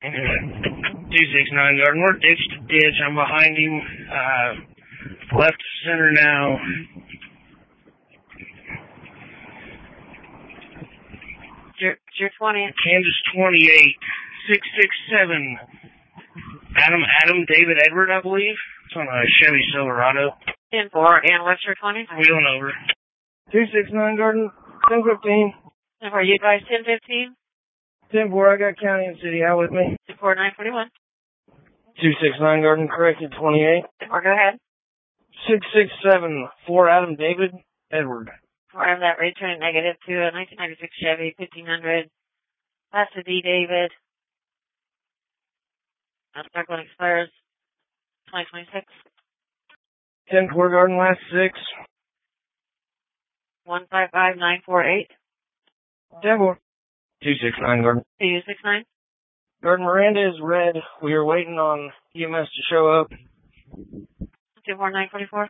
269 Garden. We're ditch to ditch. I'm behind him. Left center now. Your 20. Kansas 28. 667. Adam David Edward, I believe. It's on a Chevy Silverado. 10-4. And what's your 20? Wheeling over. 269 Garden. 1015. And for you guys, 10-15? 10-4. I got county and city out with me. 10-4, 941. 269 Garden. Corrected 28. 10-4, go ahead. 667. 4 Adam David Edward. I have that rate turning negative to a 1996 Chevy 1500. That's a D. David. That stock one expires 2026. 10-4 Garden, last 6. 155948. 10-4. 269 Garden. 269. Garden, Miranda is red. We are waiting on EMS to show up. 24944.